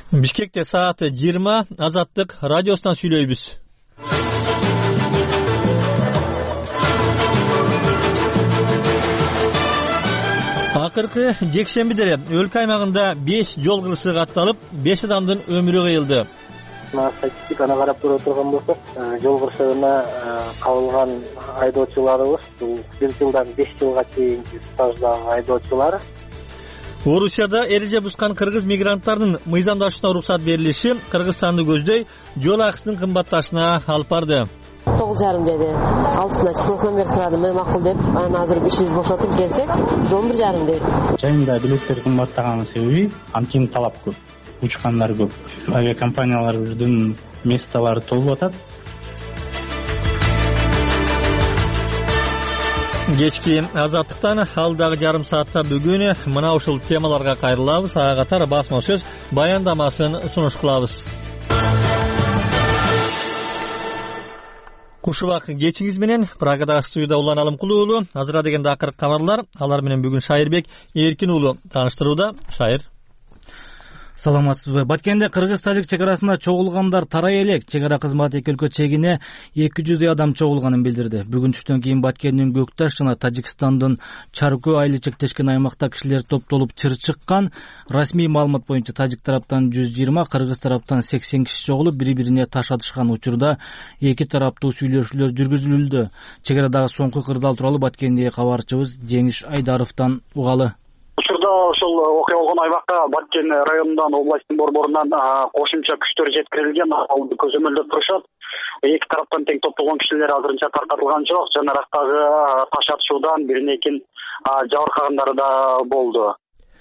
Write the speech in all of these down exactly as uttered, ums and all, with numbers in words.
Бишкекте сааты жыйырма, Азаттык радиосунан сүйлөйбүз. Акыркы жекшембиде өлкө аймагында беш жол кырсыгы катталып, беш адамдын өмүрү кыйылды. Статистиканы карап көрө турган болсок, жол кырсыгына кабылган айдоочуларыбыз бул бир жылдан беш жылга чейинки стаждагы айдоочулар. Орусияда эреже бузган кыргыз мигранттардын мыйзамдашууна уруксат берилиши Кыргызстанды көздөй жол акысынын кымбатташына алып барды. тогуз жарым деди. Алтысына числосунан бери сурадым. Мен макул деп, анан азыр ишибиз бошотуп келсек, он бир жарым дейт. Жайында билеттер кымбаттаганын себеби анткени талап көп, учкандар көп. Авиакомпаниялардын местолору толуп атат. Кечки Азаттыктан алдагы жарым саатта бүгүн мына ушул темаларга кайрылабыз. Ага катар басма сөз баяндамасын сунуш кылабыз. Кушубак кечиңиз менен Прагадагы студияда Улан Алымкулуу уулу. Азыр дегенде акыркы кабарлар. Алар менен бүгүн Шайырбек Эркин уулу тааныштырууда. Шайыр. Саламатсызбы? Баткенде Кыргыз-Тажик чек арасында чогулгандар тарай элек. Чек ара кызматы эки өлкө чегине эки жүздөй адам чогулганын билдирди. Бүгүн түштөн кийин Баткендин Көкташ жана Тажикстандын Чаркөө айылы чектешкен аймакта кишилер топтолуп чыр чыккан. Расмий маалымат боюнча Тажик тараптан жүз жыйырма, Кыргыз тараптан сексен киши чогулуп, бири-бирине таш атышкан учурда эки тараптуу сүйлөшүүлөр жүргүзүлдү. Чек арадагы соңку кырдаал тууралуу Баткендеги кабарчыбыз Жеңиш Айдаровдон угалы. Учурда ошол окуя болгон аймакка Баткен районунан, областтын борборунан кошумча күчтөр жеткирилген, ал көзөмөлдөп турушат. Эки тараптан тең топтолгон кишилер азырынча таркатылган жок. Жанарактагы таш атышуудан бирине экин жабыркагандары да болду.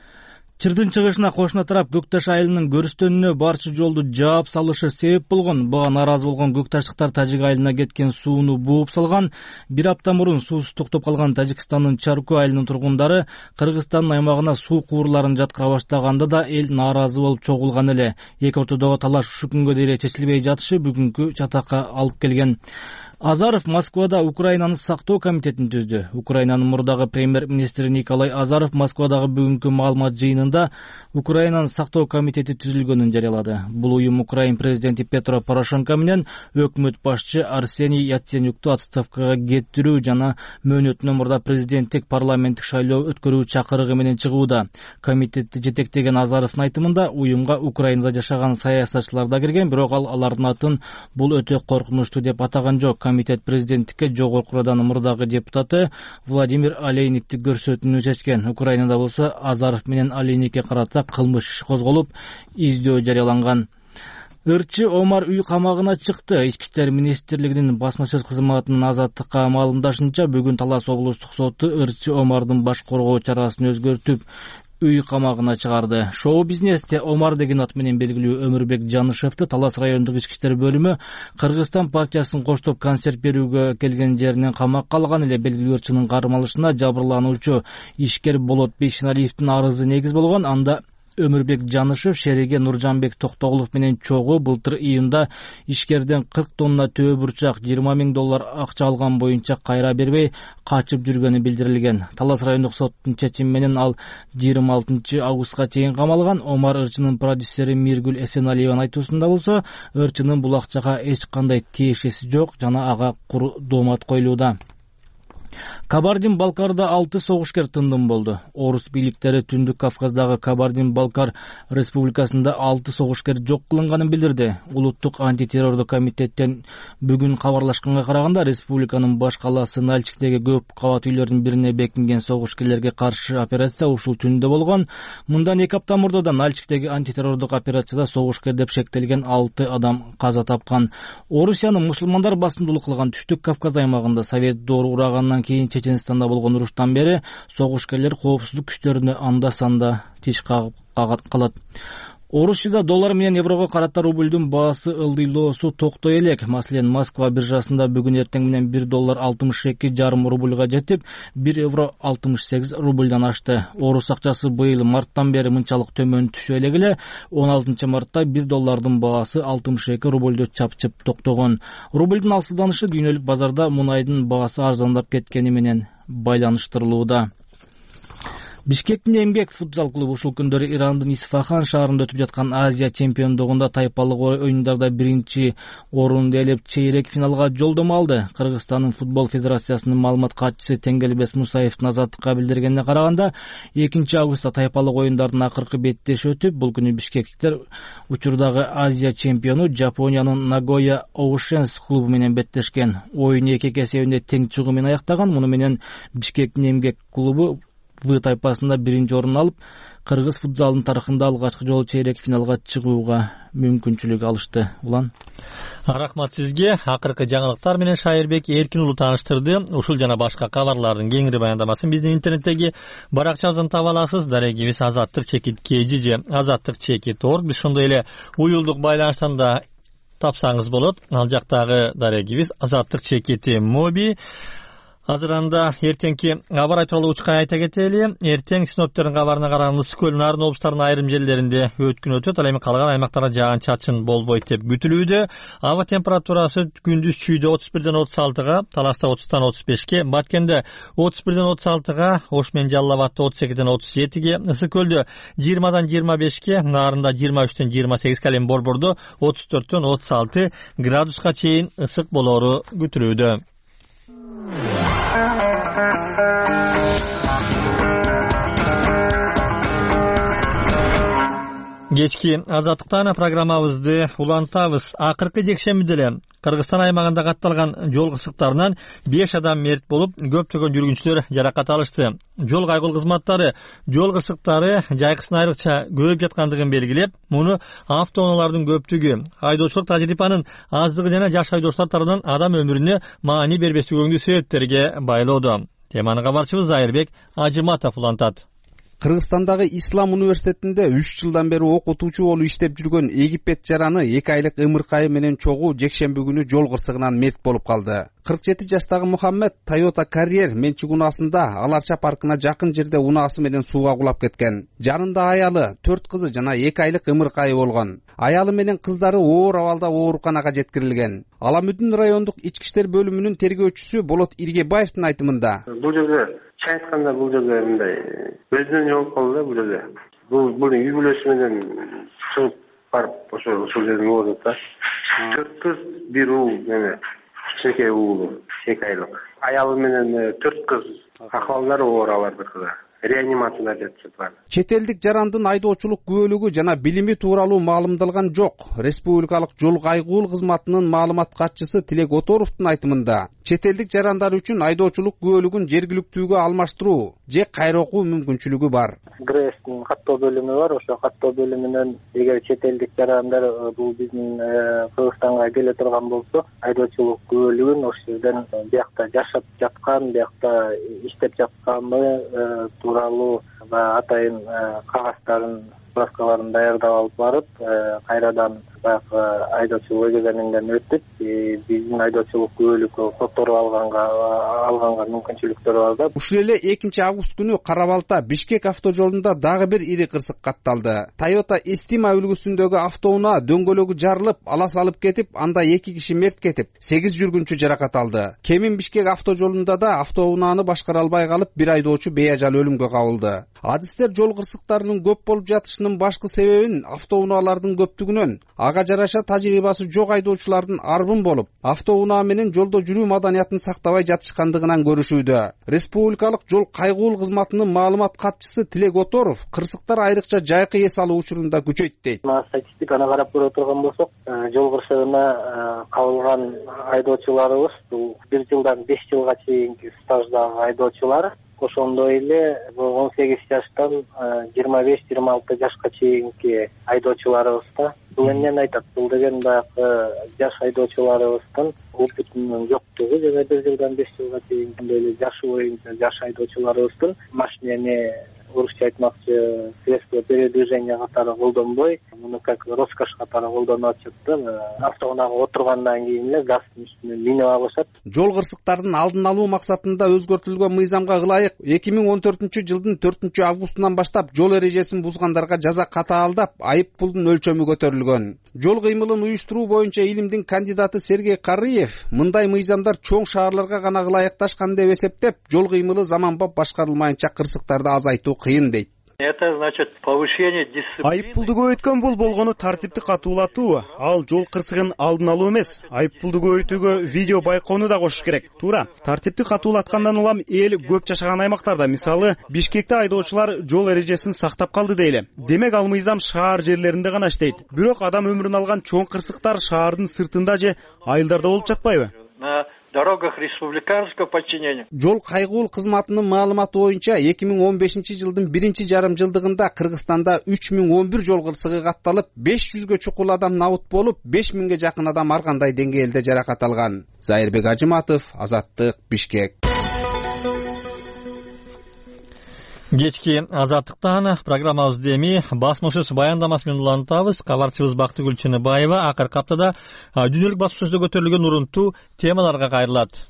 Чырдын чыгышына кошуна тарап Көкташ айылынын көрүстөнүнө барчы жолду жаап салышы себеп болгон. Буга нааразы болгон көкташтыктар Тажик айылына кеткен сууну бууп салган. Бир апта мурун суусуз токтоп калган Тажикстандын Чаркөө айылынын тургундары Кыргызстандын аймагына суу куурларын жаткыра баштаганда да эл нааразы болуп чогулган эле. Эки ортодогу талаш ушу күнгө дейин чечилбей жатышы бүгүнкү чатакка алып келген. Азаров Москвада Украинаны сактоо комитетин түздү. Украинанын мурдагы премьер-министри Николай Азаров Москвадагы бүгүнкү маалымат жыйынында Украинанын сактоо комитети түзүлгөнүн жарыялады. Бул уюм Украин президенти Петро Порошенко менен өкмөт башчы Арсений Яценюкту отставкага кетирүү жана мөөнөтүнөн мурда президенттик парламенттик шайлоо өткөрүү чакырыгы менен чыгууда. Комитетти жетектеген Азаровдун айтымында уюмга Украинада жашаган саясатчылар да кирген, бирок ал алардын атын бул өтө коркунучтуу деп атаган жок. Комитет президенттикке жогорку Раданын мурдагы депутаты Владимир Олейникти көрсөтүүнү чечкен. Украинада болсо Азаров менен Олейникке карата кылмыш иш козголуп, издөө жарыяланган. Ырчы Омар үй камагына чыкты. Ички иштер министрлигинин басма сөз кызматынын Азаттыкка маалымдашынча, бүгүн Талас облустук соту Ырчы Омардын баш коргоо чарасын өзгөртүп үй камагына чыгарды. Шоу бизнесте Омар деген ат менен белгилүү Өмүрбек Жанышевди Талас райондук ички иштер бөлүмү Кыргызстан партиясын коштоп концерт берүүгө келген жеринен камакка алган эле. Белгилүү ырчынын кармалышына жабырлануучу ишкер Болот Бейшеналиевдин арызы негиз болгон. Анда Өмүрбек Жанышев шериге Нуржанбек Токтоголов менен чогуу былтыр июнда ишкерден кырк тонна төө бурчак, жыйырма миң доллар акча алган боюнча кайра бербей качып жүргөнү билдирилген. Талас райондук соттун чечими менен ал жыйырма алтынчы августка чейин камалган. Омар ырчынын продюсери Миргүл Эсеналиеванын айтуусунда болсо, ырчынын бул акчага эч кандай тиешеси жок жана ага куру доомат коюлууда. Кабардин-Балкарда алты согушкер тындым болду. Орус бийликтери Түндүк Кавказдагы Кабардин-Балкар республикасында алты согушкер жок кылынганын билдирди. Улуттук антитеррордук комитеттен бүгүн кабарлашканга караганда, республиканын баш калаасы Нальчиктеги көп кабат үйлөрдүн бирине бекинген согушкерлерге каршы операция ушул түндө болгон. Мындан эки апта мурда да Нальчиктеги антитеррордук операцияда согушкер деп шектелген алты адам каза тапкан. Орусиянын мусулмандар басымдуулук кылган Түштүк Кавказ аймагында Совет доору урагандан кийин Чеченстанда болгон уруштан бери согушкерлер коопсуздук күчтөрүнө анда-санда тиш кагып калат. Орусияда доллар менен еврого карата рубльдун баасы ылдыйлоосу токтой элек. Маселен, Москва биржасында бүгүн эртең менен бир доллар алтымыш эки жарым рубльга жетип, бир евро алтымыш сегиз рубльдан ашты. Орус акчасы быйыл марттан бери мынчалык төмөн түшө элек эле. он алтынчы мартта бир доллардын баасы алтымыш эки рубльдө чапчып токтогон. Рубльдун алсызданышы дүйнөлүк базарда мунайдын баасы арзандап кеткени менен байланыштырылууда. Бишкектин Эмгек футзал клубу ушул күндөрү Ирандын Исфахан шаарында өтүп жаткан Азия чемпиондугунда тайпалык оюндарда биринчи орунду ээлеп чейрек финалга жолдомо алды. Кыргызстандын футбол федерациясынын маалымат катчысы Теңгелбес Мусаевдин азаттыкка билдиргенине караганда, экинчи августта тайпалык оюндардын акыркы беттеши өтүп, бул күнү бишкектиктер учурдагы Азия чемпиону Жапониянын Нагоя Оушенс клубу менен беттешкен. Оюн эки эсебинде тең чыгуу менен аяктаган. Муну менен Бишкектин Эмгек клубу В тайпасында биринчи орун алып, кыргыз футзалынын тарыхында алгачкы жолу чейрек финалга чыгууга мүмкүнчүлүк алышты. Улан. Рахмат сизге. Акыркы жаңылыктар менен Шайырбек Эркин уулу тааныштырды. Ушул жана башка кабарлардын кеңири баяндамасын биздин интернеттеги баракчабыздан таба аласыз. Дарегибиз азаттык чекит кежи же азаттык чекит орг. Биз ошондой эле уюлдук байланыштан да тапсаңыз болот. Ал жактагы дарегибиз азаттык чекити моби. Азыр анда эртеңки кабар тууралуу учка айта кетели. Эртең синоптиктердин кабарына караганда Ысык көл, Нарын облустарынын айрым жерлеринде өткүн өтөт. Ал эми калган аймактарда жаан-чачын болбойт деп күтүлүүдө. Аба температурасы күндүз Чүйдө отуз бирден отуз алтыга, Таласта отуздан отуз бешке, Баткенде отуз бирден отуз алтыга, Ош менен Жалал Абадта отуз экиден отуз жетиге, Ысык көлдө жыйырмадан жыйырма бешке, Нарында жыйырма үчтөн жыйырма сегизге, ал эми Борбордо отуз төрттөн отуз алты градуска чейин ысык болоору күтүлүүдө. Кечки азаттыктан программабызды улантабыз. Акыркы жекшембиде эле Кыргызстан аймагында катталган жол кырсыктарынан беш адам мерт болуп, көптөгөн жүргүнчүлөр жаракат алышты. Жол кайгыл кызматтары жол кырсыктары жайкысын айрыкча көбөйүп жаткандыгын белгилеп, муну автоунаалардын көптүгү, айдоочулук тажрыйбанын аздыгы жана жаш айдоочулар тарабынан адам өмүрүнө маани бербестигиңдүү себептерге байлоодо. Теманы кабарчыбыз Айырбек Ажыматов улантат. Кыргызстандагы Ислам университетинде үч жылдан бери окутуучу болуп иштеп жүргөн Египет жараны эки айлык ымыркайы менен чогуу жекшемби күнү жол кырсыгынан мерт болуп калды. кырк жети жаштагы Мухаммед Toyota Carrier менчик унаасында Аларча паркына жакын жерде унаасы менен сууга кулап кеткен. Жанында аялы, төрт кызы жана эки айлык ымыркайы болгон. Аялы менен кыздары оор абалда ооруканага жеткирилген. Аламүдүн райондук ички иштер бөлүмүнүн тергөөчүсү Болот Иргебаевдин айтымында, бул жерде чай айтканда бул жерде мындай өзүнөн жолуп калды да бул жерде. Бул бул үй бүлөсү менен чыгып барып ошо ушул жерден ордут да. Төрт кыз, бир уул, эме кичинекей уулу, эки айлык. Аялы менен төрт кыз акыбалдары оор абалда. Реанимацияда жатышат. Чет элдик жарандын айдоочулук күбөлүгү жана билими тууралуу маалымдалган жок. Республикалык жол кайгуул кызматынын маалымат катчысы Тилек Оторовдун айтымында, чет элдик жарандар үчүн айдоочулук күбөлүгүн жергиликтүүгө алмаштыруу же кайра окуу мүмкүнчүлүгү бар. ГРЭСтин каттоо бөлүмү бар. Ошо каттоо бөлүмүнөн эгер чет элдик жарандар бул биздин Кыргызстанга келе турган болсо, айдоочулук күбөлүгүн ошол жерден биякта жашап жаткан, биякта иштеп жатканы тууралуу атайын кагазтарын, справкаларын даярдап алып барып, кайрадан баягы айдоочулук экзаменден өтүп, биздин айдоочулук күбөлүккө которуп алганга алганга мүмкүнчүлүктөр бар да. Ушул эле экинчи август күнү Кара-Балта Бишкек автожолунда дагы бир ири кырсык катталды. Toyota Estima үлгүсүндөгү автоунаа дөңгөлөгү жарылып, ала салып кетип, анда эки киши мерт кетип, сегиз жүргүнчү жаракат алды. Кемин Бишкек автожолунда да автоунааны башкара албай калып, бир айдоочу бейажал өлүмгө кабылды. Адистер жол кырсыктарынын көп болуп жатышынын башкы себебин автоунаалардын көптүгүнөн, ага жараша тажрыйбасы жок айдоочулардын арбын болуп, автоунаа менен жолдо жүрүү маданиятын сактабай жатышкандыгынан көрүшүүдө. Республикалык жол кайгуул кызматынын маалымат катчысы Тилек Оторов кырсыктар айрыкча жайкы эс алуу учурунда күчөйт дейт. Статистиканы карап көрө турган болсок, жол кырсыгына кабылган айдоочуларыбыз бул бир жылдан беш жылга чейинки стаждагы айдоочулар. Ошондой эле он сегиз жаштан жыйырма беш жыйырма алты жашка чейинки айдоочуларыбыз да. Бул эмнени айтат? Бул деген баягы жаш айдоочуларыбыздын опытынын жоктугу жана бир жылдан беш жылга чейинки эле жашы боюнча жаш айдоочуларыбыздын машинени орусча айтмакчы средство передвижения катары колдонбой, муну как роскошь катары колдонуп атышат да. Автоунаага отургандан кийин эле газдын үстүнө минип алышат. Жол кырсыктарынын алдын алуу максатында өзгөртүлгөн мыйзамга ылайык эки миң он төртүнчү жылдын төртүнчү августунан баштап жол эрежесин бузгандарга жаза катаалдап, айып пулдун өлчөмү көтөрүлгөн. Жол кыймылын уюштуруу боюнча илимдин кандидаты Сергей Карыев мындай мыйзамдар чоң шаарларга гана ылайыкташкан деп эсептеп, жол кыймылы заманбап башкарылмайынча кырсыктарды азайтуу кыйын дейт. Это значит повышение дисциплины. Айыппулду көбөйткөн бул болгону тартипти катуулатуу. Ал жол кырсыгын алдын алуу эмес. Айыппулду көбөйтүүгө видео байкоону да кошуш керек. Туура. Тартипти катуулаткандан улам эл көп жашаган аймактарда, мисалы Бишкекте айдоочулар жол эрежесин сактап калды дейли. Демек ал мыйзам шаар жерлеринде гана иштейт. Бирок адам өмүрүн алган чоң кырсыктар шаардын сыртында же айылдарда болуп жатпайбы? На дорогах республиканского подчинения. Жол кайгуул кызматынын маалыматы боюнча эки миң он бешинчи жылдын биринчи жарым жылдыгында Кыргызстанда үч миң он бир жол кырсыгы катталып, беш жүзгө чукул адам набыт болуп, беш миңге жакын адам ар кандай деңгээлде жаракат алган. Зайырбек Ажыматов, Азаттык, Бишкек. Кечки Азаттыктан программабызды эми басма сөз баяндамасы менен улантабыз. Кабарчыбыз Бактыгүл Чыныбаева акыркы аптада дүйнөлүк басма сөздө көтөрүлгөн урунтуу темаларга кайрылат.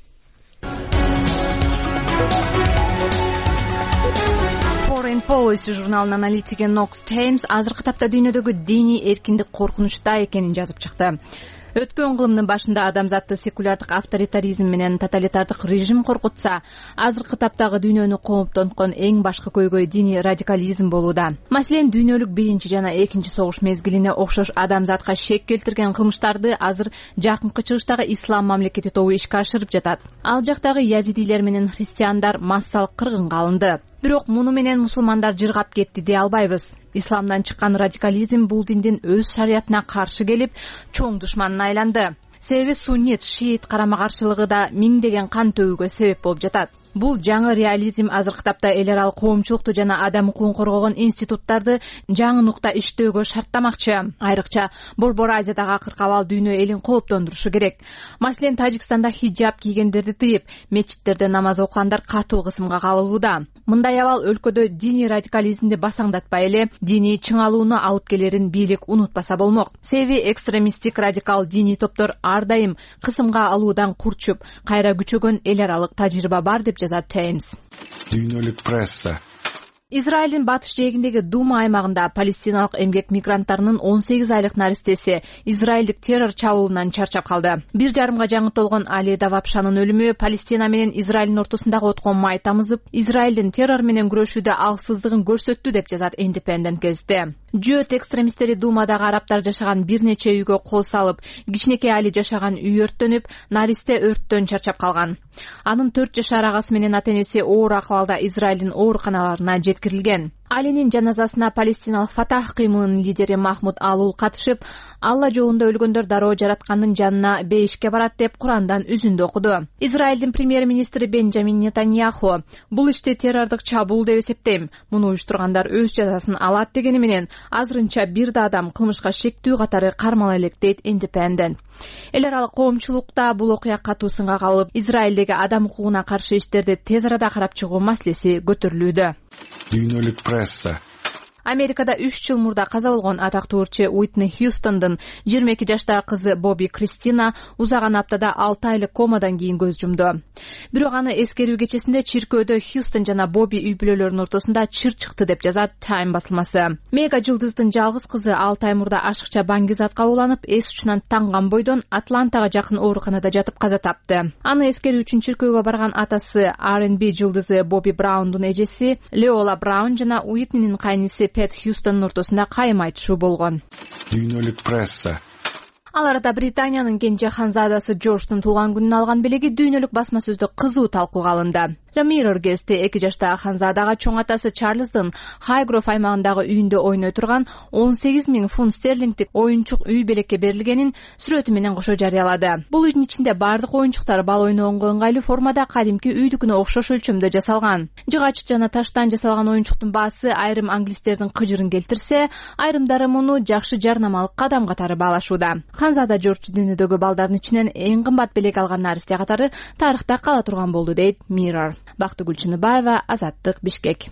Foreign Policy журналынын аналитиги Knox Thames азыркы тапта дүйнөдөгү диний эркиндик коркунучта экенин жазып чыкты. Өткөн кылымдын башында адамзатты секулярдык авторитаризм менен тоталитардык режим коркутса, азыркы таптагы дүйнөнү кооптонткон эң башкы көйгөй диний радикализм болууда. Маселен, дүйнөлүк биринчи жана экинчи согуш мезгилине окшош адамзатка шек келтирген кылмыштарды азыр жакынкы чыгыштагы ислам мамлекети тобу ишке ашырып жатат. Ал жактагы язидилер менен христиандар массалык кыргынга алынды. Бирок муну менен мусулмандар жыргап кетти дей албайбыз. Исламдан чыккан радикализм бул диндин өз шариятына каршы келип, чоң душманына айланды. Себеби суннит, шиит карама-каршылыгы да миңдеген кан төгүүгө себеп болуп жатат. Бул жаңы реализм азыркы тапта эл аралык коомчулукту жана адам укугун коргогон институттарды жаңы нукта иштөөгө шарттамакчы. Айрыкча Борбор Азиядагы акыркы абал дүйнө элин кооптондурушу керек. Маселен, Тажикстанда хиджаб кийгендерди тыйып, мечиттерде намаз окугандар катуу кысымга кабылууда. Мындай абал өлкөдө диний радикализмди басаңдатпай эле диний чыңалууну алып келерин бийлик унутпаса болмок. Себеби экстремисттик радикал диний топтор ар дайым кысымга алуудан курчуп, кайра күчөгөн эл аралык тажрыйба бар деп жазат Таймс. Дүйнөлүк пресса. Израилдин батыш жээгиндеги Дума аймагында палестиналык эмгек мигранттарынын он сегиз айлык наристеси израилдик террор чабуулунан чарчап калды. Бир жарымга жаңы толгон Али Давапшанын өлүмү Палестина менен Израилдин ортосундагы откон май тамызып, Израилдин террор менен күрөшүүдө алсыздыгын көрсөттү деп жазат Independent газети. Жөөт экстремисттери Думадагы араптар жашаган бир нече үйгө кол салып, кичинекей Али жашаган үй өрттөнүп, наристе өрттөн чарчап калган. Анын төрт жашар агасы менен ата-энеси оор акыбалда Израилдин ооруканаларына жеткирилген. Алинин жаназасына Палестиналык Фатах кыймылынын лидери Махмуд Алул катышып, Алла жолунда өлгөндөр дароо жараткандын жанына бейишке барат деп Курандан үзүндү окуду. Израилдин премьер-министри Бенджамин Нетаньяху бул ишти террордук чабуул деп эсептейм. Муну уюштургандар өз жазасын алат дегени менен азырынча бир да адам кылмышка шектүү катары кармала элек дейт Independent. Эл аралык коомчулукта бул окуя катуу сынга кабылып, Израилдеги адам укугуна каршы иштерди тез арада карап чыгуу маселеси көтөрүлүүдө. Дүйнөлүк пресса. Америкада үч жыл мурда каза болгон атактуу ырчы Уитни Хьюстондун жыйырма эки жаштагы кызы Боби Кристина узаган аптада алты айлык комадан кийин көз жумду. Бирок аны эскерүү кечесинде чиркөөдө Хьюстон жана Боби үй бүлөлөрүнүн ортосунда чыр чыкты деп жазат Time басылмасы. Мега жылдыздын жалгыз кызы алты ай мурда ашыкча баңгизатка уланып, эс учунан танган бойдон Атлантага жакын ооруканада жатып каза тапты. Аны эскерүү үчүн чиркөөгө барган атасы ар энд би жылдызы Боби Браундун эжеси Леола Браун жана Уитнинин кайниси Пет Хьюстонун ортосунда кайым айтышуу болгон. Дүйнөлүк пресса. Ал арада Британиянын кенже ханзадасы Джордждун туулган күнүн алган белеги дүйнөлүк басма сөздө кызуу талкууга алынды. The Mirror газети эки жаштагы ханзадага чоң атасы Чарльздын Хайгроф аймагындагы үйүндө ойной турган он сегиз миң фунт стерлингдик оюнчук үй белекке берилгенин сүрөтү менен кошо жарыялады. Бул үйдүн ичинде бардык оюнчуктар бал ойногонго ыңгайлуу формада кадимки үйдүкүнө окшош өлчөмдө жасалган. Жыгач жана таштан жасалган оюнчуктун баасы айрым англистердин кыжырын келтирсе, айрымдары муну жакшы жарнамалык кадам катары баалашууда. Ханзада Жорж дүйнөдөгү балдардын ичинен эң кымбат белек алган наристе катары тарыхта кала турган болду дейт Mirror. Бактыгүл Чыныбаева, Азаттык, Бишкек.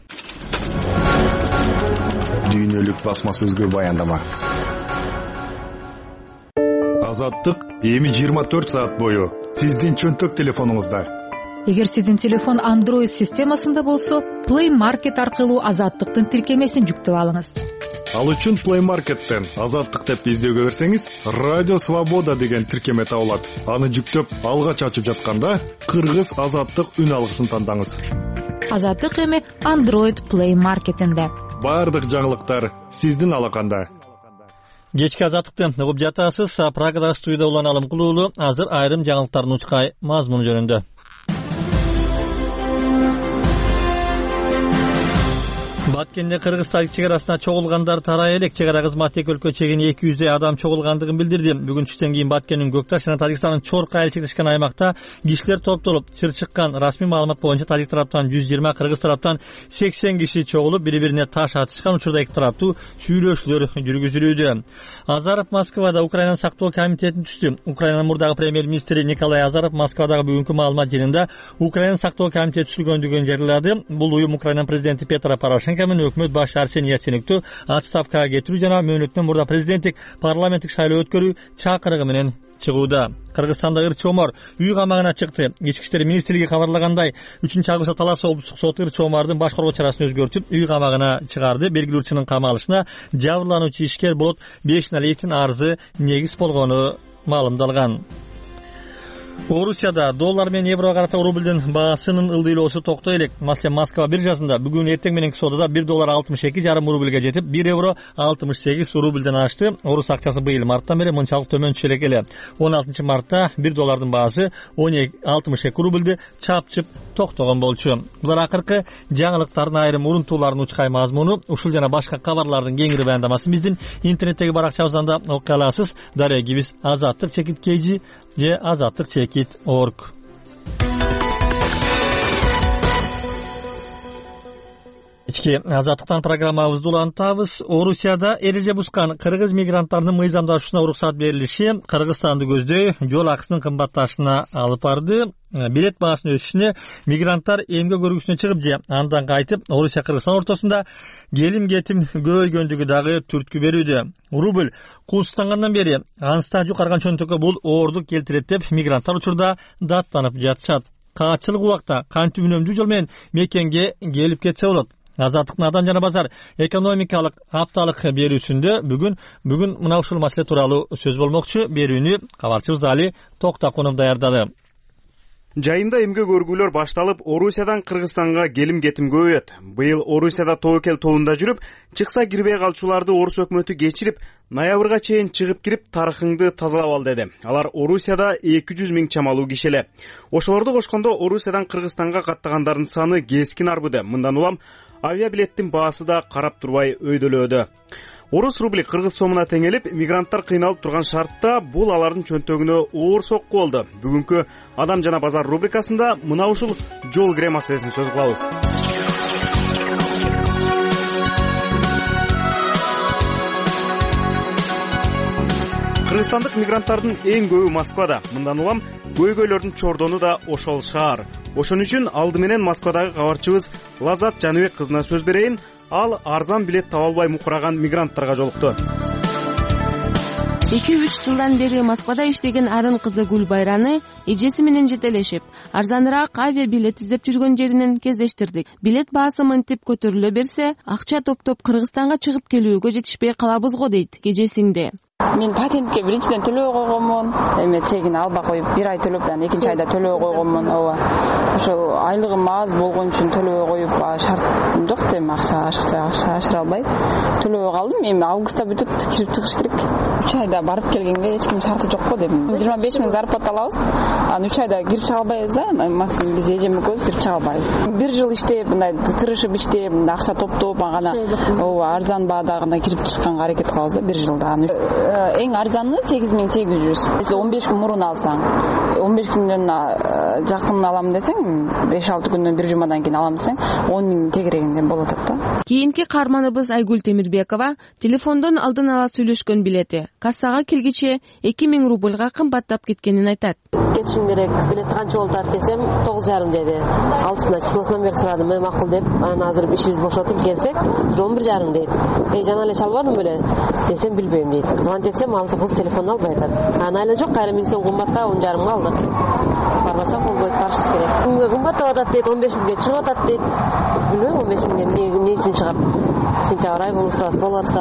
Дүйнөлүк басма сөзгө баяндама. Азаттык эми жыйырма төрт саат бою сиздин чөнтөк телефонуңузда. Эгер сиздин телефон Android системасында болсо, Play Market аркылуу Азаттыктын тиркемесин жүктөп алыңыз. Ал үчүн Play Market'тен Азаттык деп издөөгө берсеңиз, Радио Свобода деген тиркеме табылат. Аны жүктөп, алгач ачып жатканда Кыргыз Азаттык үн алгысын тандаңыз. Азаттык эми Android Play Market'инде. Бардык жаңылыктар сиздин алаканда. Кечки Азаттыкты угуп жатасыз. Прагада студияда улан Алым Кулуулу азыр айрым жаңылыктардын учкай мазмуну жөнүндө. Баткенде Кыргызстан чек арасына чогулгандар тарай элек. Чек ара кызматы өлкө чегине эки жүздөй адам чогулгандыгын билдирди. Бүгүн түштөн кийин Баткендин Көкташ жана Тажикстандын Чорка айыл чектешкен аймакта кишилер топтолуп, чыр чыккан. Расмий маалымат боюнча Тажик тараптан жүз жыйырма, Кыргыз тараптан сексен киши чогулуп, бири-бирине таш атышкан. Учурда эки тараптуу сүйлөшүүлөр жүргүзүлүүдө. Азаров Москвада Украинаны сактоо комитетине түштү. Украинанын мурдагы премьер-министри Николай Азаров Москвадагы бүгүнкү маалымат жыйынында Украинаны сактоо комитети түзүлгөндүгүн жарыялады. Бул уюм Украинанын президенти Петро Порошенко менен өкмөт башы Арсений Яценюкту отставкага кетирүү жана мөөнөттөн мурда президенттик парламенттик шайлоо өткөрүү чакырыгы менен чыгууда. Кыргызстанда Ырчы Омар үй камагына чыкты. Ички иштер министрлиги кабарлагандай, үчүнчү августта Талас облустук соты Ырчы Омардын баш коргоо чарасын өзгөртүп, үй камагына чыгарды. Белгилүү Ырчынын камалышына жабырлануучу ишкер Болот Бешналиевдин арызы негиз болгону маалымдалган. Орусияда доллар менен еврого карата рубльдин баасынын ылдыйлоосу токтой элек. Маселен, Москва биржасында бүгүн эртең мененки содада бир доллар алтымыш эки жарым рубльге жетип, бир евро алтымыш сегиз рубльден ашты. Орус акчасы быйыл марттан бери мынчалык төмөн түшө элек эле. он алтынчы мартта бир доллардын баасы алтымыш эки рубльди чапчып токтогон болчу. Булар акыркы жаңылыктардын айрым урунтууларынын учкай мазмуну. Ушул жана башка кабарлардын кеңири баяндамасын биздин интернеттеги баракчабыздан да окуй аласыз. Дарек биз азаттык чекит kg же азаттык чекит орг. Ички азаттыктан программабызды улантабыз. Орусияда эреже бузган кыргыз мигранттарынын мыйзамдашуусуна уруксат берилиши Кыргызстанды көздөй жол акысынын кымбатташына алып барды. Билет баасынын өсүшүнө мигранттар эмгек көргүсүнө чыгып же андан кайтып Орусия Кыргызстан ортосунда келим-кетим көбөйгөндүгү дагы түрткү берүүдө. Рубль кулсуздангандан бери анста жукарган чөнтөккө бул оордук келтирет деп мигранттар учурда даттанып жатышат. Каатчылык убакта кантип үнөмдүү жол менен мекенге келип кетсе болот. Азаттыктын Адам жана базар экономикалык апталык берүүсүндө бүгүн бүгүн мына ушул маселе тууралуу сөз болмокчу. Берүүнү кабарчыбыз Али Токтакунов даярдады. Жайында эмгек өргүүлөр башталып, Орусиядан Кыргызстанга келим-кетим көбөйөт. Быйыл Орусияда тобокел тобунда жүрүп, чыкса кирбей калчуларды Орус өкмөтү кечирип, ноябрга чейин чыгып кирип, тарыхыңды тазалап ал деди. Алар Орусияда эки жүз миң чамалуу киши эле. Ошолорду кошкондо Орусиядан Кыргызстанга каттагандардын саны кескин арбыды. Мындан улам авиабилеттин баасы да карап турбай өйдөлөөдө. Орус рубли кыргыз сомуна теңелип, мигранттар кыйналып турган шартта бул алардын чөнтөгүнө оор сокку болду. Бүгүнкү Адам жана базар рубрикасында мына ушул жол кире маселесин сөз кылабыз. Кыргызстандык мигранттардын эң көбү Москвада. Мындан улам көйгөйлөрдүн чордону да ошол шаар. Ошон үчүн алды менен Москвадагы кабарчыбыз Лазат Жаныбек кызына сөз берейин. Ал арзан билет таба албай мукураган мигранттарга жолукту. эки үч жылдан бери Москвада иштеген арын кызы Гүлбайраны эжеси менен жетелешип, арзаныраак авиабилет издеп жүргөн жеринен кездештирдик. Билет баасы мынтип көтөрүлө берсе, акча топтоп Кыргызстанга чыгып келүүгө жетишпей калабыз го дейт кежесиңде. Мен патентке биринчиден төлөй койгонмун. Эми чегин албай коюп бир ай төлөп, анан экинчи айда төлөй койгонмун. Ооба. Ошо айлыгым аз болгон үчүн төлөй коюп, шарт жок дейм, акча ашыра албай төлөй калдым. Эми августта бүтүп кирип чыгыш керек. үч айда барып келгенге эч ким шарты жок го дейм. жыйырма беш миң зарплата алабыз. Анан үч айда кирип чыга албайбыз да. Максимум биз эжем экөөбүз кирип чыга албайбыз. бир жыл иштеп, мындай тырышып иштеп, мындай акча топтоп, гана ооба арзан баада гана кирип чыкканга аракет кылабыз да бир жылда. Эң арзаны сегиз миң сегиз жүз. Если он беш күн мурун алсаң, он беш күндөн жакын алам десең, беш алты күндөн бир жумадан кийин алам десең, он миң тегерегинде болот да. Кийинки каарманыбыз Айгүл Темирбекова телефондон алдын ала сүйлөшкөн билети кассага келгиче эки миң рубльга кымбаттап кеткенин айтат. Кетишим керек, билет канча болот атат десем, тогуз жарым деди. Алтысына числосунан бери сурадым, мен макул деп, анан азыр ишибиз бошотуп келсек, он бир жарым дейт. Эй, жана эле чалбадым беле десем, билбейм дейт. Звонить этсем, ал кыз телефон албай атат. Анан эле жок, кайра миң сом кымбатта он жарымга алдык. Барбасак болбойт, барышыбыз керек. Күнгө кымбаттап атат дейт, он беш күнгө чыгып атат дейт. Билбейм, он беш күнгө эмне үчүн чыгат. Сентябрь ай болсо, болуп атса,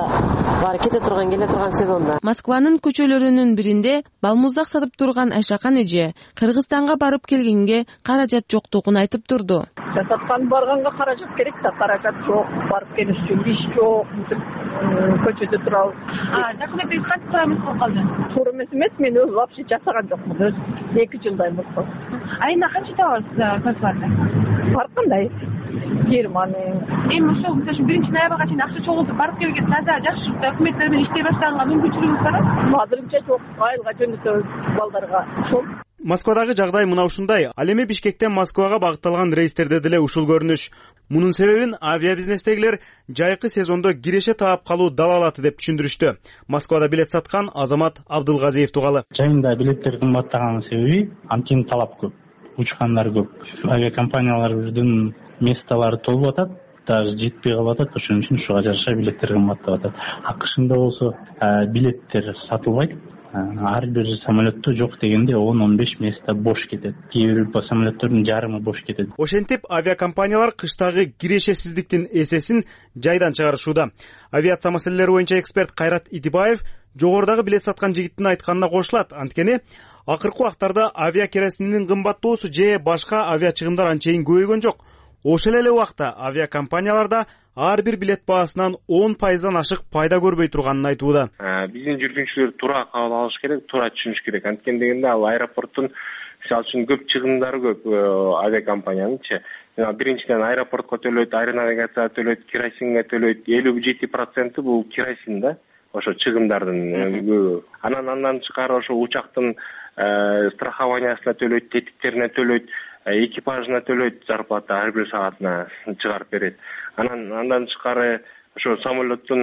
баары кете турган келе турган сезонда. Москванын көчөлөрүнүн биринде балмуздак сатып турган Айшакан эже Кыргызстанга барып келгенге каражат жоктугун айтып турду. Жасаткан барганга каражат керек да, каражат жок, барып келиш үчүн иш жок, көчөдө турабыз. А, жакын эле кантип турамыз калды? Туура эмес эмес, мен өзүм вообще жасаган жокмун, өзүм эки жылдай мурда. Айына канча табасыз көчөлөрдө? Бар кандай? Германия. Эми ошол биринчи ноябрга чейин акча чогултуп барып келген таза жакшы өкмөттөр менен иштей баштаганга мүмкүнчүлүгүңүз барбы? Азырынча жок, айылга жөнөтөбүз балдарга. Ошол. Москвадагы жагдай мына ушундай. Ал эми Бишкектен Москвага багытталган рейстерде деле ушул көрүнүш. Мунун себебин авиабизнестегилер жайкы сезондо киреше таап калуу далалаты деп түшүндүрүштү. Москвада билет саткан Азамат Абдылгазиев тугалы. Жайында билеттер кымбаттаганын себеби анткени талап көп, учкандар көп. Авиакомпаниялардын месталары толуп атат, даже жетпей калып атат, ошон үчүн ушуга жараша билеттер кымбаттап атат. Акшында болсо билеттер сатылбайт. Ар бир самолетто жок дегенде он он беш места бош кетет. Кээ бир самолеттердин жарымы бош кетет. Ошентип авиакомпаниялар кыштагы кирешесиздиктин эсесин жайдан чыгарышууда. Авиация маселелери боюнча эксперт Кайрат Итибаев жогорудагы билет саткан жигиттин айтканына кошулат. Анткени акыркы убактарда авиа керосиндин кымбаттоосу же башка авиа чыгымдар анчейин көбөйгөн жок. Ошол эле убакта авиакомпанияларда ар бир билет баасынан он пайыздан ашык пайда көрбөй турганын айтууда. Биздин жүргүнчүлөр туура кабыл алыш керек, туура түшүнүш керек. Анткени дегенде ал аэропорттун мисалы үчүн көп чыгымдары көп авиакомпаниянынчы. Биринчиден аэропортко төлөйт, аэронавигацияга төлөйт, керосинге төлөйт. элүү жети проценти бул керосин да, ошо чыгымдардын көбү. Анан андан тышкары ошо учактын страхованиясына төлөйт, тетиктерине төлөйт, экипажына төлөйт, зарплата ар бир саатына чыгарып берет. Анан андан тышкары ошо самолеттун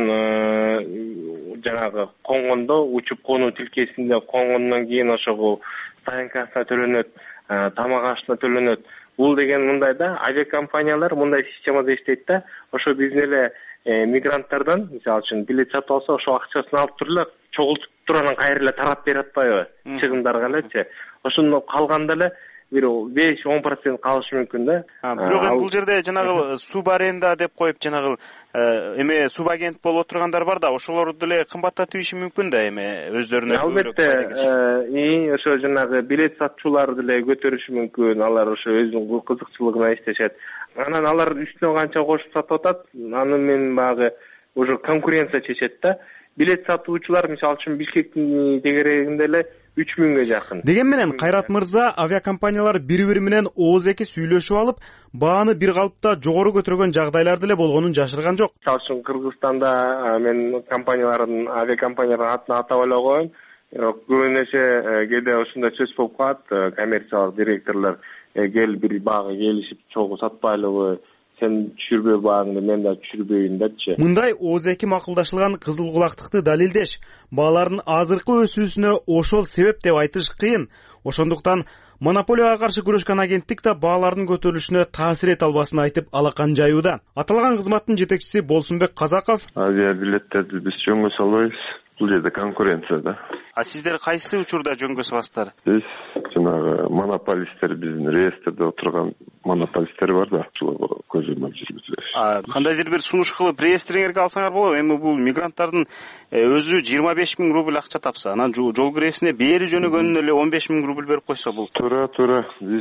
жанагы конгондо, учуп конуу тилкесинде конгондон кийин ошого стоянкасына төлөнөт, тамак ашына төлөнөт. Бул деген мындай да, авиакомпаниялар мындай системада иштейт да, ошо биздин эле мигранттардан, мисалы үчүн билет сатып алса, ошо акчасын алып туруп эле чогултуп туруп анан кайра эле тарап берип атпайбы, чыгымдарга элечи. Ошондо калганда эле бир беш он процент калышы мүмкүн да. Бирок эми бул жерде жанагы субаренда деп коюп жанагы эме субагент болуп отургандар бар да, ошолорду деле кымбаттатып ийиши мүмкүн да эми өздөрүнө. Албетте, и ошо жанагы билет сатчулар деле көтөрүшү мүмкүн, алар ошо өзүнүн кызыкчылыгына иштешет. Анан алар үстүнө канча кошуп сатып атат, аны мен багы уже конкуренция чечет да. Билет сатуучулар мисалы үчүн Бишкектин тегерегинде эле үч миңге жакын. Деген менен Кайрат мырза авиакомпаниялар бири-бири менен ооз эки сүйлөшүп алып, бааны бир калыпта жогору көтөргөн жагдайлар деле болгонун жашырган жок. Мисалы үчүн Кыргызстанда мен компаниялардын, авиакомпаниялардын атын атап эле коеюн. Көбүнесе кээде ушундай сөз болуп калат, коммерциялык директорлор кел бир багы келишип чогуу сатпайлыбы, сен түшүрбөй бааңды, мен да түшүрбөйүн депчи. Мындай ооз эки макулдашылган кызыл кулактыкты далилдеш, баалардын азыркы өсүүсүнө ошол себеп деп айтыш кыйын. Ошондуктан монополияга каршы күрөшкөн агенттик да баалардын көтөрүлүшүнө таасир эте албасын айтып алакан жаюуда. Аталган кызматтын жетекчиси Болсунбек Казаков: Авиабилеттерди биз жөнгө салбайбыз. Бул жерде конкуренция да. А сиздер кайсы учурда жөнгө саласыздар? Биз жанагы монополисттер, биздин реестрде отурган монополисттер бар да, ошолорго көзөмөл жүргүзөбүз. А кандайдыр бир сунуш кылып реестриңерге алсаңар болобу? Эми бул мигранттардын өзү жыйырма беш миң рубль акча тапса, анан жол киресине бери жөнөгөнүнө эле он беш миң рубль берип койсо бул. Туура, туура. Биз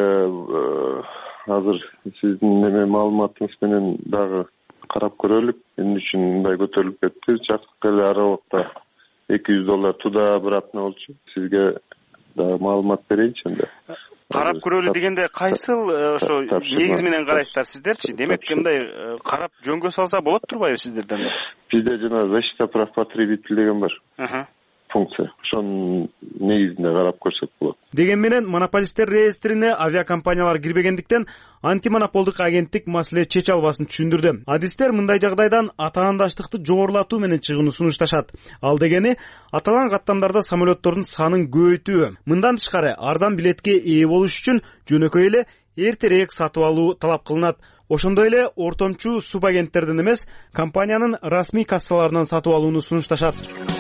азыр сиздин неме маалыматыңыз менен дагы карап көрөлүк. Эмне үчүн мындай көтөрүлүп кетти? Жакшы эле аралыкта эки жүз доллар туда обратно болчу. Сизге да маалымат берейинчи энди. Карап көрөлү дегенде кайсыл ошо негиз менен карайсыздар сиздерчи? Демек мындай карап жөнгө салса болот турбайбы сиздерден? Бизде жана защита прав потребителей деген бар. Функция. Ошонун негизинде карап көрсөк болот. Деген менен монополисттер реестрине авиакомпаниялар кирбегендиктен антимонополдук агенттик маселе чече албасын түшүндүрдү. Адистер мындай жагдайдан атаандаштыкты жогорулатуу менен чыгууну сунушташат. Ал дегени аталган каттамдарда самолеттордун санын көбөйтүү. Мындан тышкары арзан билетке ээ болуш үчүн жөнөкөй эле эртерээк сатып алуу талап кылынат. Ошондой эле ортомчу субагенттерден эмес, компаниянын расмий кассаларынан сатып алууну сунушташат.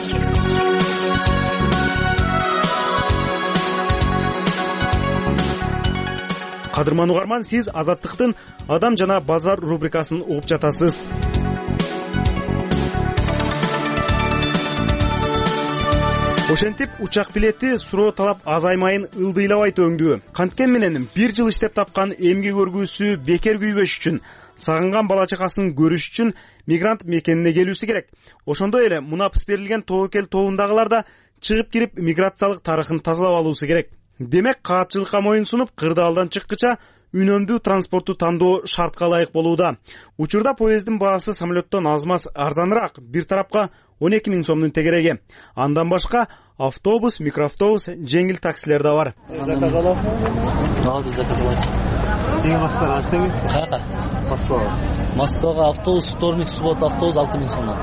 Кадырман угарман, сиз Азаттыктын Адам жана базар рубрикасын угуп жатасыз. Ошентип учак билети суроо талап азаймайын ылдыйлабай өңдүү. Канткен менен бир жыл иштеп тапкан эмгек көргүүсү бекер күйбөш үчүн, сагынган бала чакасын көрүш үчүн мигрант мекенине келүүсү керек. Ошондой эле мунапыс берилген тобокел тобундагылар да чыгып кирип миграциялык тарыхын тазалап алуусу керек. Демек каатчылыкка моюн сунуп, кырдаалдан чыккыча үнөмдүү транспортту тандоо шартка ылайык болууда. Учурда поезддин баасы самолеттон аз-маз арзаныраак, бир тарапка он эки миң сомдун тегереги. Андан башка автобус, микроавтобус, жеңил таксилер да бар. Заказ аласыңбы? Ооба, биз заказ алабыз. Жеңил машиналар качтеби? Каяка? Москвага. Москвага автобус, вторник, суббота автобус алты миң сомдон.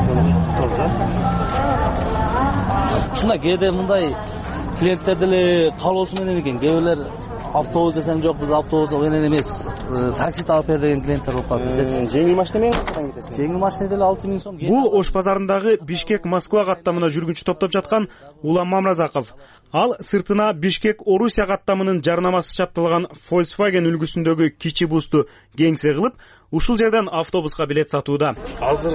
Ушундай кээде мындай клиенттер деле каалоосу менен экен. Кээ бирлер автобус десең жок, биз автобус менен эмес, такси алып бер деген клиенттер болуп калат биздечи. Жеңил машина менен качан кетесиң? Жеңил машина деле алты миң сом. Бул Ош базарындагы Бишкек-Москва каттамына жүргүнчү топтоп жаткан Улам Мамразаков. Ал сыртына Бишкек-Орусия каттамынын жарнамасы чапталган Volkswagen үлгүсүндөгү кичи бусту кеңсе кылып, ушул жерден автобуска билет сатууда. Азыр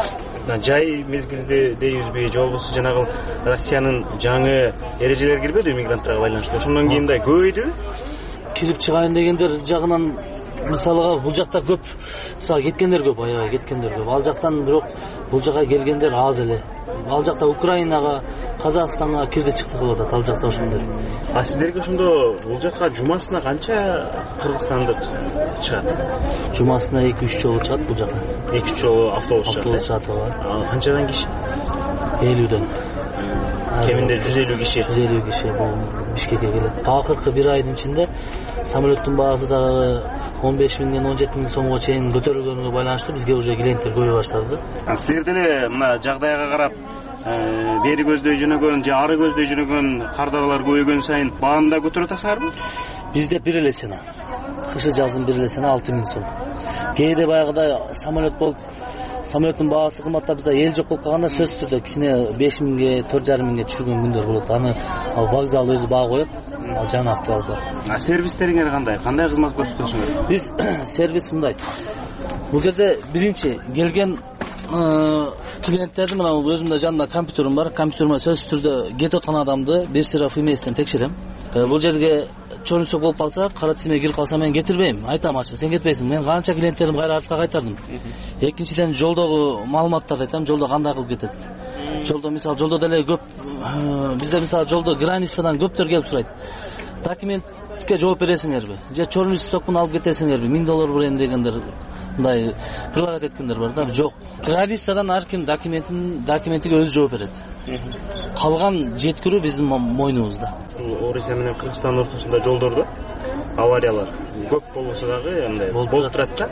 жай мезгилде дейбизби, же болбосо жанагы Россиянын жаңы эрежелери кирбеди мигранттарга байланыштуу? Ошондон кийин да көбөйдүбү? Кирип чыгайын дегендер жагынан мисалга бул жакта көп, мисалы кеткендер көп, аябай кеткендер көп. Ал жактан бирок бул жака келгендер аз эле. Ал жакта Украинага, Казакстанга кирди чыкты кылып атат ал жакта ошондор. А сиздерге ошондо бул жака жумасына канча кыргызстандык чыгат? Жумасына эки үч жолу чыгат бул жака. эки үч жолу автобус чыгат. Автобус чыгат ооба. А канчадан киши? элүүдөн. Кеминде жүз элүү киши. жүз элүү киши бул Бишкекке келет. Акыркы бир айдын ичинде самолеттун баасы дагы он беш миңден он жети миң сомго чейин көтөрүлгөнүгө байланыштуу бизге уже клиенттер көбөй баштады. Силер деле мына жагдайга карап, бери көздөй жөнөгөн же ары көздөй жөнөгөн кардарлар көбөйгөн сайын бааны да көтөрүп атасыңарбы? Бизде бир эле сена. Кышы жазын бир эле сена алты миң сом. Кээде баягыдай самолет болуп, самолеттун баасы кымбаттап бизде эл жок болуп калганда сөзсүз түрдө кичине беш миңге, төрт жарым миңге түшүргөн күндөр болот. Аны ал вокзал өзү баа коет, ал жаңы автовокзал. А сервистериңер кандай? Кандай кызмат көрсөтөсүңөр? Биз сервис мындай. Бул жерде биринчи келген клиенттерди мына өзүмдө жанында компьютерим бар. Компьютериме сөзсүз түрдө кетип аткан адамды бир сыйрап эместен текшерем. Бул жерге чоңсок болуп калса, кара тизмеге кирип калса мен кетирбейм. Айтам ачык, сен кетпейсиң. Мен канча клиенттерим кайра артка кайтардым. Экинчиден жолдогу маалыматтарды айтам, жолдо кандай кылып кетет. Жолдо мисалы жолдо деле көп бизде мисалы жолдо границадан көптөр келип сурайт. Документке жооп бересиңерби? Же чорный стокун алып кетесиңерби? миң доллар берем дегендер, мындай предлагать эткендер бар да. Жок. Границадан ар ким документин документиге өзү жооп берет. Калган жеткирүү биздин мойнубузда. Орусия менен Кыргызстан ортосунда жолдордо авариялар көп болсо дагы мындай болуп турат да.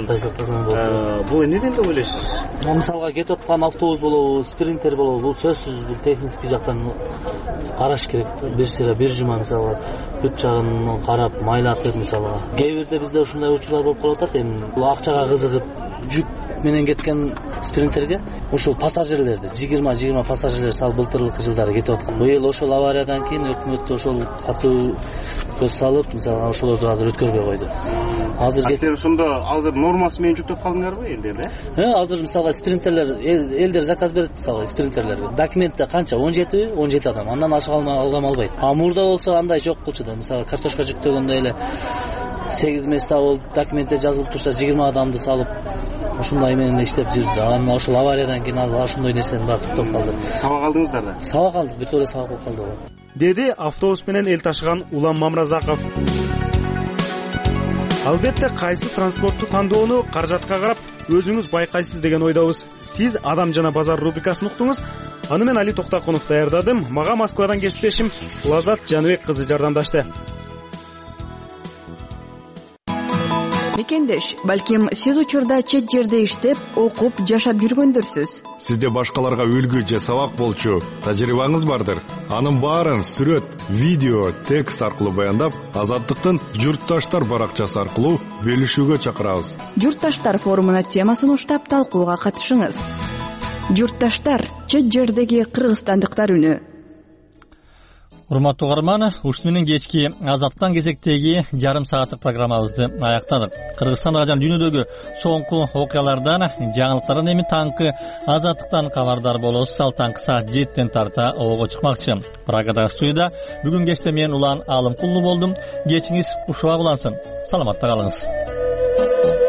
Бул эмнеден деп ойлойсуз? Мисалга кетип аткан автобус болобу, спринтер болобу, бул сөзсүз бул техник жактан караш керек. Бир сыйра бир жума мисалга бүт жагын карап, майлап деп мисалга. Кээ бирде бизде ушундай учурлар болуп калып атат. Эми бул акчага кызыгып жүк менен кеткен спринтерге ошол пассажирлерди жыйырма жыйырма пассажирлер сал былтыркы жылдары кетип аткан. Быйыл ошол авариядан кийин өкмөт ошол катуу көз салып, мисалы ошолорду азыр өткөрбөй койду. Азыр силер ошондо азыр нормасы менен жүктөп калдыңарбы элдерде? Э, азыр мисалга спринтерлер элдер заказ берет мисалга спринтерлерге. Документте канча? он жети, он жети адам. Андан ашык алган албайт. А мурда болсо андай жок болчу да. Мисалга картошка жүктөгөндө эле сегиз места болуп документте жазылып турса жыйырма адамды салып ушундай менен иштеп жүрдү. Анан ошол авариядан кийин ошондой нерседен баары токтоп калды. Сабак алдыңыздар да? Сабак алдык, бүт эле сабак болуп калды. Деди автобус менен эл ташыган Улам Мамразаков. Албетте кайсы транспортту тандоону каражатка карап өзүңүз байкайсыз деген ойдобуз. Сиз Адам жана базар рубрикасын уктуңуз. Аны мен Али Токтакунов даярдадым. Мага Москвадан кесиптешим Лазат Жаныбек кызы жардамдашты. Мекендеш, балким сиз учурда чет жерде иштеп, окуп, жашап жүргөндөрсүз. Сизде башкаларга үлгү же сабак болчу тажрыйбаңыз бардыр. Анын баарын сүрөт, видео, текст аркылуу баяндап, Азаттыктын Журтташтар баракчасы аркылуу бөлүшүүгө чакырабыз. Журтташтар форумуна темасын уштап талкууга катышыңыз. Журтташтар — чет жердеги кыргызстандыктар үнү. Урматтуу угарман, ушуну менен кечки Азаттан кезектеги жарым сааттык программабызды аяктадык. Кыргызстандагы жана дүйнөдөгү соңку окуялардан, жаңылыктардан эми таңкы Азаттыктан кабардар болосуз. Ал таңкы саат жетиден тарта ого чыкмакчы. Прагадагы студияда бүгүн кечте мен Улан Алымкулду болдум. Кечиңиз ушуга улансын. Саламатта калыңыз.